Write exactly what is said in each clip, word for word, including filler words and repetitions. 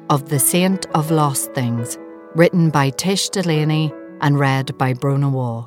of The Saint of Lost Things, written by Tish Delaney and read by Brona Waugh.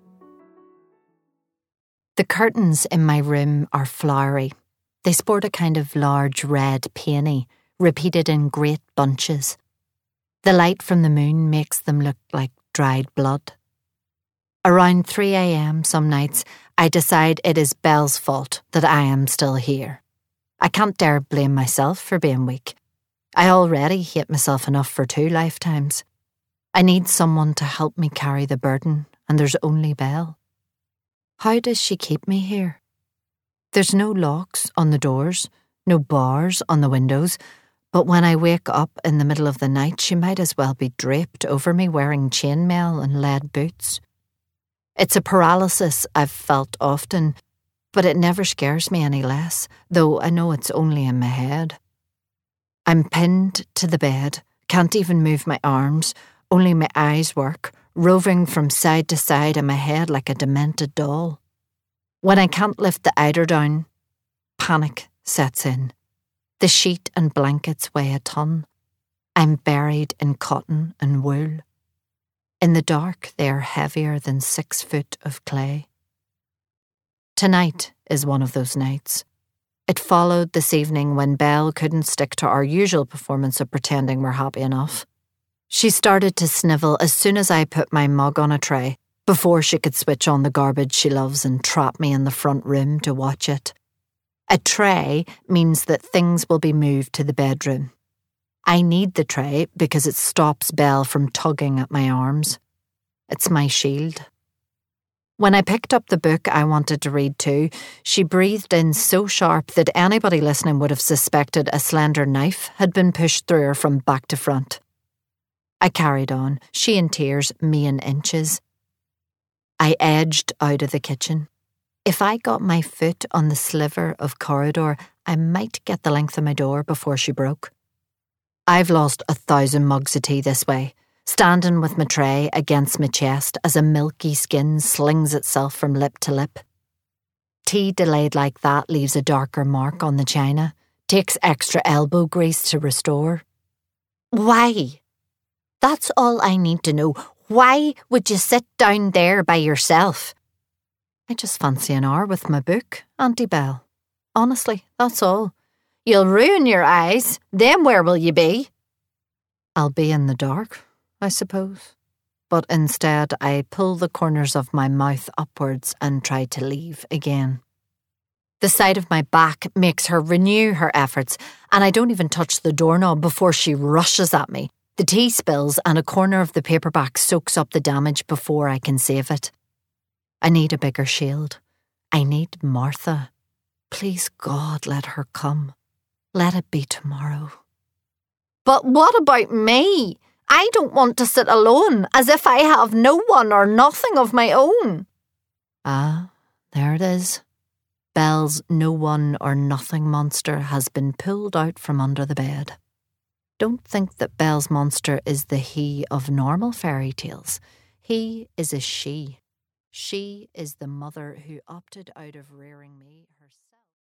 The curtains in my room are flowery. They sport a kind of large red peony, repeated in great bunches. The light from the moon makes them look like dried blood. Around three a.m. some nights, I decide it is Belle's fault that I am still here. I can't dare blame myself for being weak. I already hate myself enough for two lifetimes. I need someone to help me carry the burden, and there's only Belle. How does she keep me here? There's no locks on the doors, no bars on the windows, but when I wake up in the middle of the night, she might as well be draped over me wearing chainmail and lead boots. It's a paralysis I've felt often, but it never scares me any less, though I know it's only in my head. I'm pinned to the bed, can't even move my arms, only my eyes work, roving from side to side in my head like a demented doll. When I can't lift the eiderdown, panic sets in. The sheet and blankets weigh a ton. I'm buried in cotton and wool. In the dark, they are heavier than six foot of clay. Tonight is one of those nights. It followed this evening when Belle couldn't stick to our usual performance of pretending we're happy enough. She started to snivel as soon as I put my mug on a tray, before she could switch on the garbage she loves and trap me in the front room to watch it. A tray means that things will be moved to the bedroom. I need the tray because it stops Belle from tugging at my arms. It's my shield. When I picked up the book I wanted to read too, she breathed in so sharp that anybody listening would have suspected a slender knife had been pushed through her from back to front. I carried on, she in tears, me in inches. I edged out of the kitchen. If I got my foot on the sliver of corridor, I might get the length of my door before she broke. I've lost a thousand mugs of tea this way, standing with my tray against my chest as a milky skin slings itself from lip to lip. Tea delayed like that leaves a darker mark on the china, takes extra elbow grease to restore. Why? That's all I need to know. Why would you sit down there by yourself? I just fancy an hour with my book, Auntie Belle. Honestly, that's all. You'll ruin your eyes. Then where will you be? I'll be in the dark, I suppose. But instead, I pull the corners of my mouth upwards and try to leave again. The sight of my back makes her renew her efforts, and I don't even touch the doorknob before she rushes at me. The tea spills and a corner of the paperback soaks up the damage before I can save it. I need a bigger shield. I need Martha. Please God, let her come. Let it be tomorrow. But what about me? I don't want to sit alone, as if I have no one or nothing of my own. Ah, there it is. Belle's no one or nothing monster has been pulled out from under the bed. Don't think that Belle's monster is the he of normal fairy tales. He is a she. She is the mother who opted out of rearing me herself.